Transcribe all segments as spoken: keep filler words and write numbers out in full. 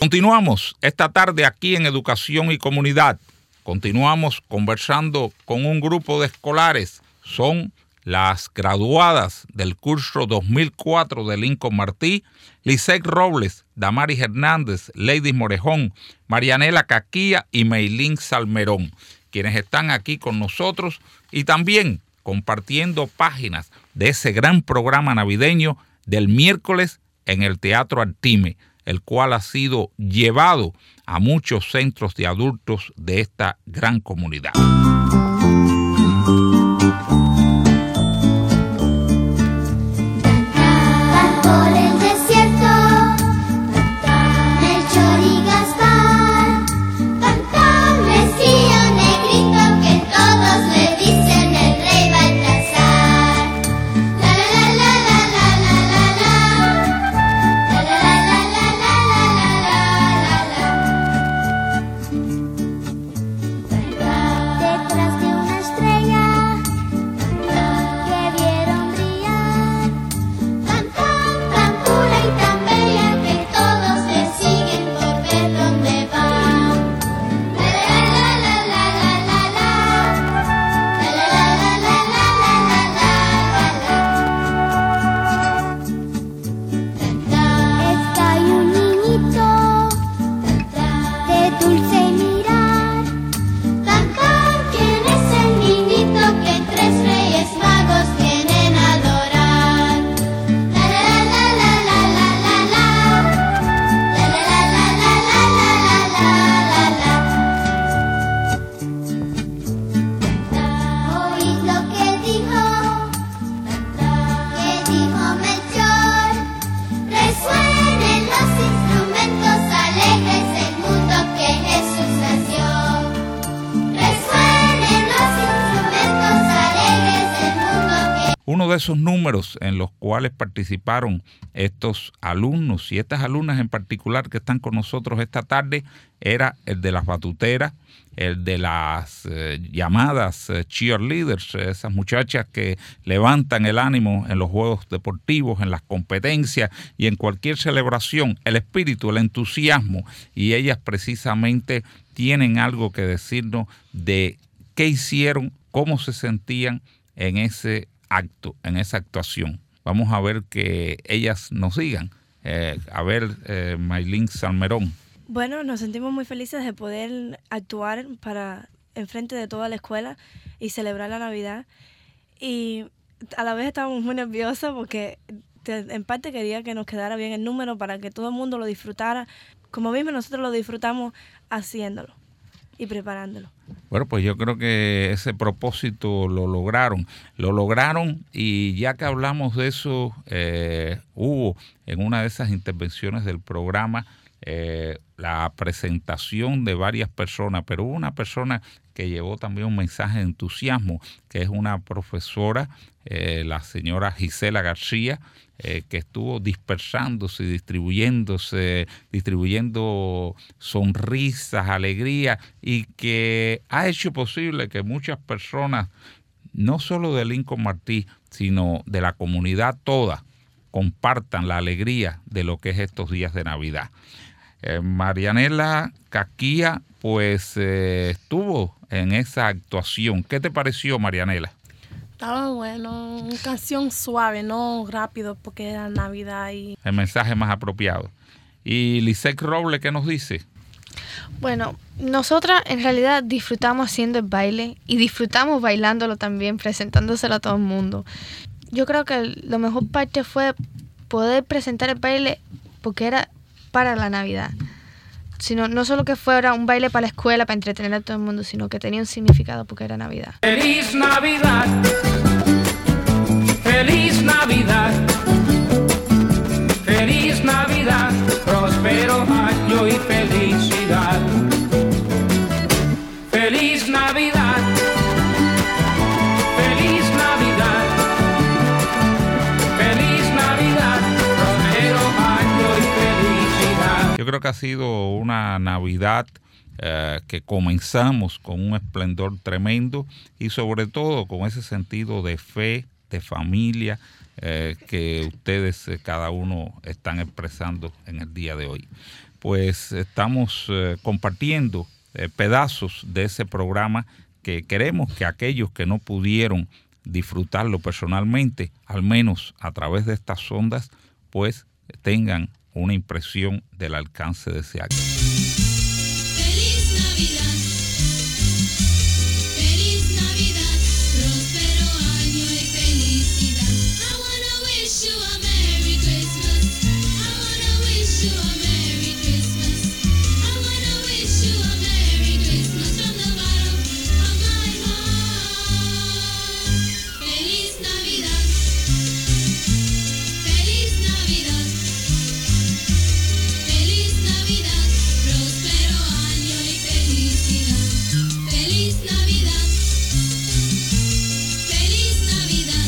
Continuamos esta tarde aquí en Educación y Comunidad. Continuamos conversando con un grupo de escolares. Son las graduadas del curso dos mil cuatro de Lincoln Martí, Lisette Robles, Damaris Hernández, Lady Morejón, Marianela Caquía y Meilín Salmerón, quienes están aquí con nosotros y también compartiendo páginas de ese gran programa navideño del miércoles en el Teatro Artime, el cual ha sido llevado a muchos centros de adultos de esta gran comunidad. Uno de esos números en los cuales participaron estos alumnos y estas alumnas en particular que están con nosotros esta tarde era el de las batuteras, el de las eh, llamadas eh, cheerleaders, esas muchachas que levantan el ánimo en los juegos deportivos, en las competencias y en cualquier celebración, el espíritu, el entusiasmo, y ellas precisamente tienen algo que decirnos de qué hicieron, cómo se sentían en ese acto, en esa actuación. Vamos a ver que ellas nos digan. Eh, a ver, eh, Meilín Salmerón. Bueno, nos sentimos muy felices de poder actuar para enfrente de toda la escuela y celebrar la Navidad. Y a la vez estábamos muy nerviosas porque te, en parte quería que nos quedara bien el número para que todo el mundo lo disfrutara, como mismo nosotros lo disfrutamos haciéndolo y preparándolo. Bueno, pues yo creo que ese propósito lo lograron. Lo lograron y ya que hablamos de eso, eh, hubo en una de esas intervenciones del programa eh, la presentación de varias personas, pero hubo una persona que llevó también un mensaje de entusiasmo, que es una profesora, eh, la señora Gisela García, eh, que estuvo dispersándose y distribuyéndose, distribuyendo sonrisas, alegría, y que ha hecho posible que muchas personas, no solo de Lincoln Martí, sino de la comunidad toda, compartan la alegría de lo que es estos días de Navidad. Eh, Marianela Caquía, pues eh, estuvo en esa actuación. ¿Qué te pareció, Marianela? Estaba bueno, una canción suave, no rápido, porque era Navidad y... El mensaje más apropiado. ¿Y Lisette Robles qué nos dice? Bueno, nosotras en realidad disfrutamos haciendo el baile y disfrutamos bailándolo también, presentándoselo a todo el mundo. Yo creo que la mejor parte fue poder presentar el baile porque era para la Navidad. Sino, no solo que fuera un baile para la escuela, para entretener a todo el mundo, sino que tenía un significado porque era Navidad. ¡Feliz Navidad! ¡Feliz Navidad! ¡Feliz Navidad! ¡Próspero año y felicidad! ¡Feliz Navidad! ¡Feliz Navidad! ¡Feliz Navidad! ¡Próspero año y felicidad! Yo creo que ha sido una Navidad eh, que comenzamos con un esplendor tremendo y sobre todo con ese sentido de fe, de familia, eh, que ustedes eh, cada uno están expresando en el día de hoy. Pues estamos eh, compartiendo eh, pedazos de ese programa que queremos que aquellos que no pudieron disfrutarlo personalmente, al menos a través de estas ondas, pues tengan una impresión del alcance de ese acto. Feliz Navidad, feliz Navidad, próspero año y felicidad. I wanna wish you a Merry Christmas. I wanna wish you a Merry Christmas. I wanna wish you a Merry Christmas from the bottom of my heart. Feliz Navidad, feliz Navidad. Feliz Navidad, próspero año y felicidad. Feliz Navidad, feliz Navidad.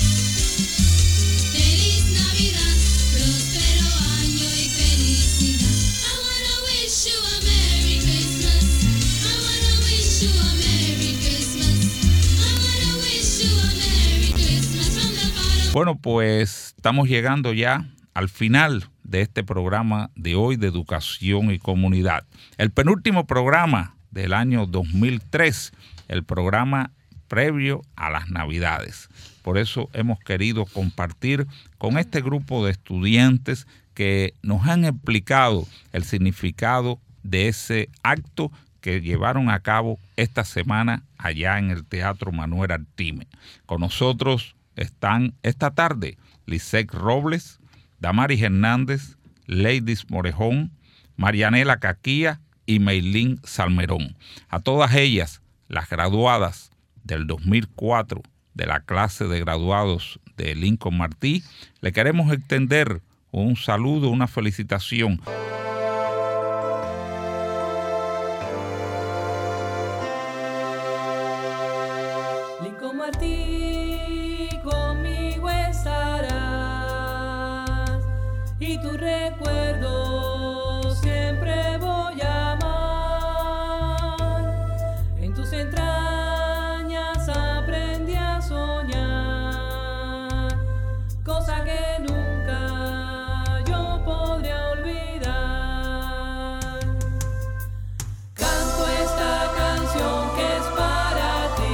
Feliz Navidad, próspero año y felicidad. I wanna wish you a Merry Christmas. I wanna wish you a Merry Christmas. I wanna wish you a Merry Christmas from the bottom. Bueno, pues estamos llegando ya al final de este programa de hoy de Educación y Comunidad. El penúltimo programa del año dos mil tres, el programa previo a las Navidades. Por eso hemos querido compartir con este grupo de estudiantes que nos han explicado el significado de ese acto que llevaron a cabo esta semana allá en el Teatro Manuel Artime. Con nosotros están esta tarde Lisette Robles, Damaris Hernández, Leidis Morejón, Marianela Caquía y Meilín Salmerón. A todas ellas, las graduadas del dos mil cuatro de la clase de graduados de Lincoln Martí, le queremos extender un saludo, una felicitación. Lincoln Martí, conmigo estarás y tu recuerdo siempre voy a amar. En tus entrañas aprendí a soñar, cosa que nunca yo podré olvidar. Canto esta canción que es para ti.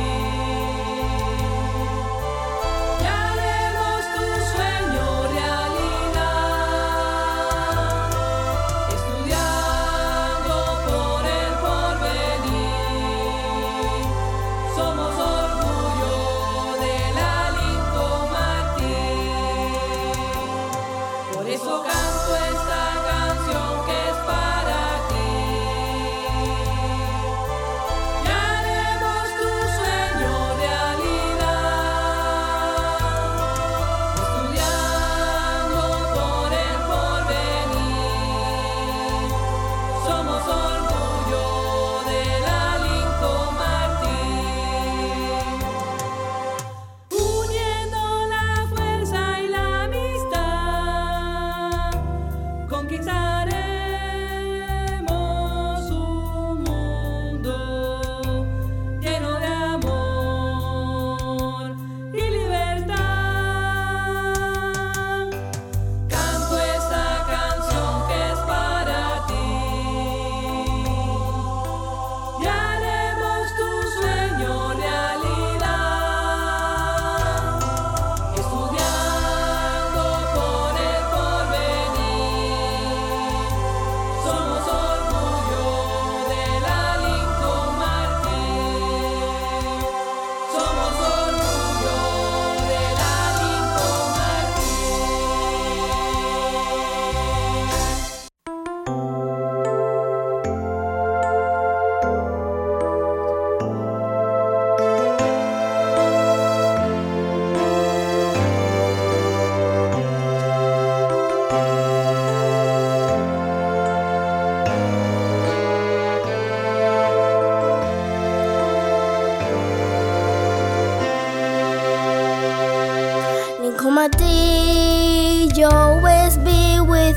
Comedy, you'll always be with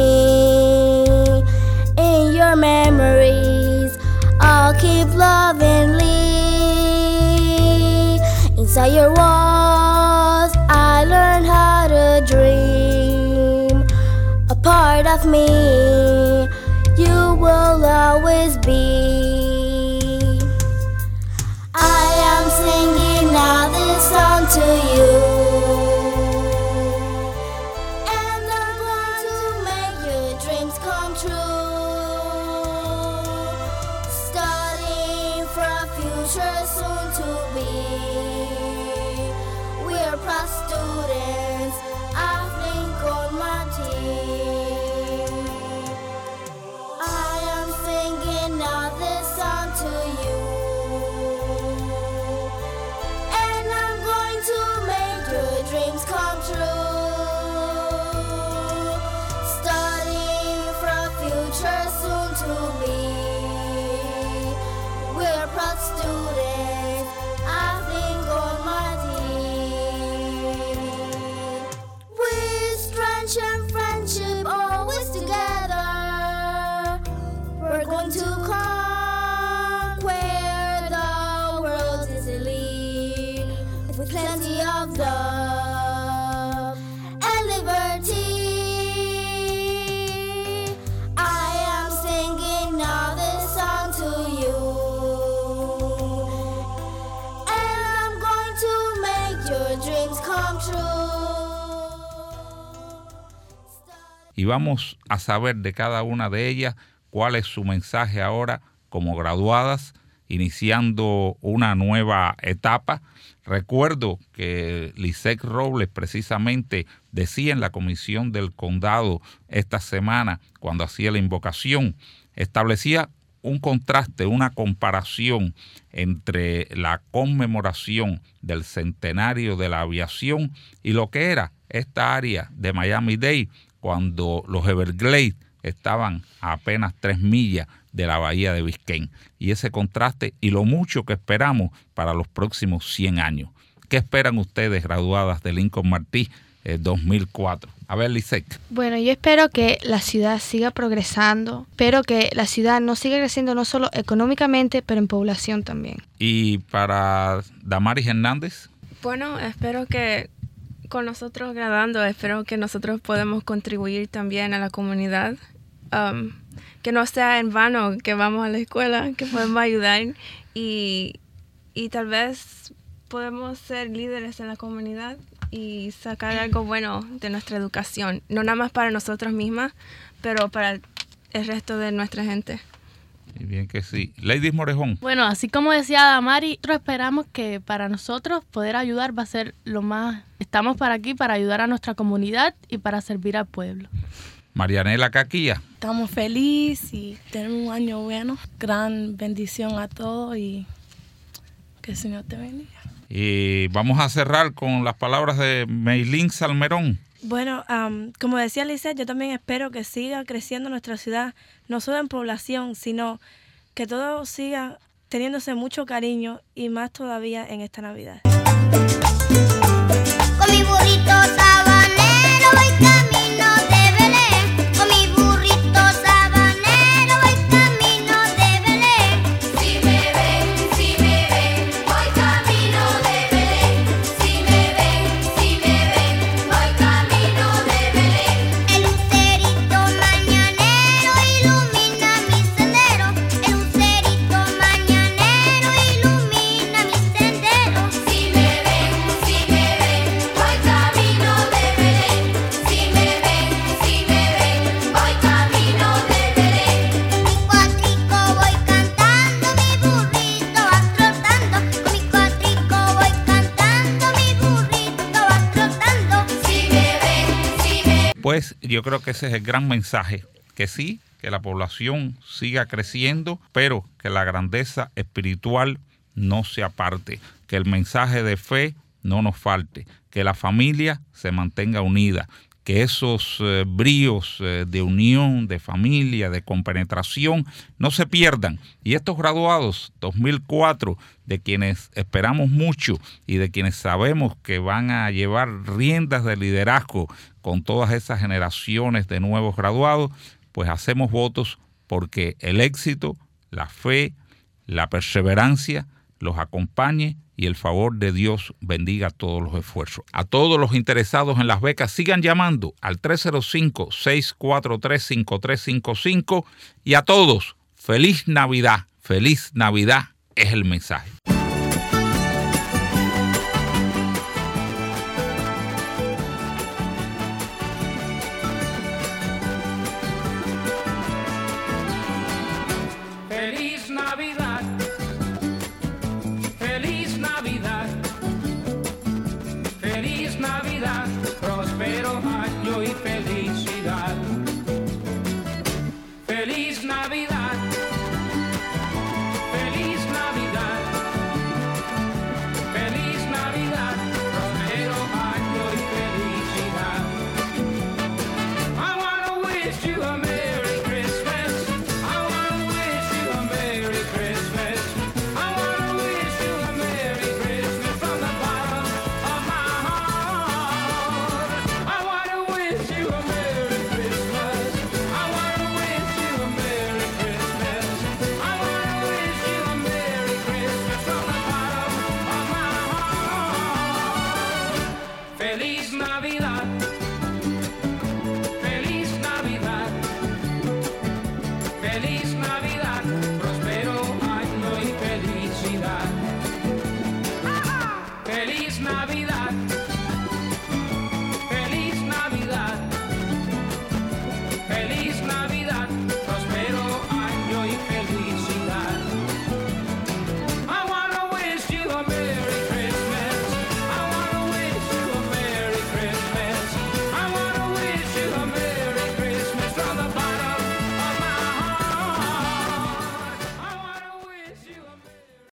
me. In your memories, I'll keep lovingly. Inside your walls, I learned how with me, you will always be. I am singing now this song to you, and I'm going to make your dreams come true. Studying for a future soon to be. We're proud students of Lincoln Martin. I am singing now this song to you, and I'm going to make your dreams come true. Studying for a future soon to be. We're proud students of Lincoln Martin. With strength and friendship always together, we're going to conquer the world easily, with plenty of love and liberty. I am singing now this song to you, and I'm going to make your dreams come true. Y vamos a saber de cada una de ellas cuál es su mensaje ahora como graduadas, iniciando una nueva etapa. Recuerdo que Lisette Robles precisamente decía en la comisión del condado esta semana, cuando hacía la invocación, establecía un contraste, una comparación entre la conmemoración del centenario de la aviación y lo que era esta área de Miami-Dade cuando los Everglades estaban a apenas tres millas de la bahía de Biscayne. Y ese contraste y lo mucho que esperamos para los próximos cien años. ¿Qué esperan ustedes, graduadas de Lincoln Martí eh, dos mil cuatro? A ver, Lisette. Bueno, yo espero que la ciudad siga progresando, pero que la ciudad no siga creciendo no solo económicamente, pero en población también. Y para Damaris Hernández. Bueno, espero que con nosotros graduando, espero que nosotros podamos contribuir también a la comunidad. Um, que no sea en vano que vamos a la escuela, que podemos ayudar y, y tal vez podemos ser líderes en la comunidad y sacar algo bueno de nuestra educación, no nada más para nosotros mismas, pero para el resto de nuestra gente. Y bien que sí. Lady Morejón. Bueno, así como decía Damari, nosotros esperamos que para nosotros poder ayudar va a ser lo más... Estamos para aquí para ayudar a nuestra comunidad y para servir al pueblo. Marianela Caquilla. Estamos felices y tenemos un año bueno. Gran bendición a todos y que el Señor te bendiga. Y vamos a cerrar con las palabras de Meilín Salmerón. Bueno, um, como decía Lisette, yo también espero que siga creciendo nuestra ciudad, no solo en población, sino que todo siga teniéndose mucho cariño y más todavía en esta Navidad. Con mi burrito sabanero voy camino de Belén. Con mi burrito sabanero voy camino de Belén. Si me ven, si me ven, voy camino de Belén. Si me ven, si me ven, voy camino de Belén. El lucerito mañanero ilumina mi sendero. El lucerito mañanero ilumina mi sendero. Si me ven, si me ven, voy camino de Belén. Si me ven, si me ven, voy camino de Belén. Mi cuatrico voy cantando, mi burrito va trotando. Con mi cuatrico voy cantando, mi burrito va trotando. Si me ven, si me Pues yo creo que ese es el gran mensaje, que sí, que la población siga creciendo, pero que la grandeza espiritual no se aparte, que el mensaje de fe no nos falte, que la familia se mantenga unida, que esos eh, bríos eh, de unión, de familia, de compenetración, no se pierdan. Y estos graduados dos mil cuatro, de quienes esperamos mucho y de quienes sabemos que van a llevar riendas de liderazgo con todas esas generaciones de nuevos graduados, pues hacemos votos porque el éxito, la fe, la perseverancia, los acompañe y el favor de Dios bendiga todos los esfuerzos. A todos los interesados en las becas, sigan llamando al tres cero cinco, seis cuatro tres, cinco tres cinco cinco y a todos, ¡feliz Navidad! ¡Feliz Navidad! Es el mensaje.